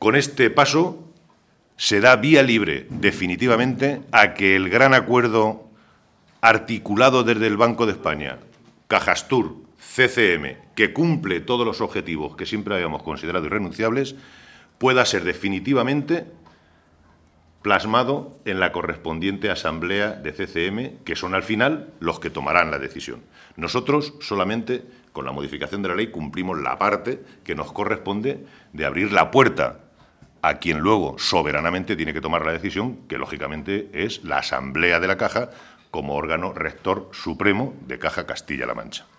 Con este paso se da vía libre definitivamente a que el gran acuerdo articulado desde el Banco de España, Cajastur, CCM, que cumple todos los objetivos que siempre habíamos considerado irrenunciables, pueda ser definitivamente plasmado en la correspondiente asamblea de CCM, que son al final los que tomarán la decisión. Nosotros solamente, con la modificación de la ley, cumplimos la parte que nos corresponde de abrir la puerta a quien luego soberanamente tiene que tomar la decisión, que lógicamente es la Asamblea de la Caja como órgano rector supremo de Caja Castilla-La Mancha.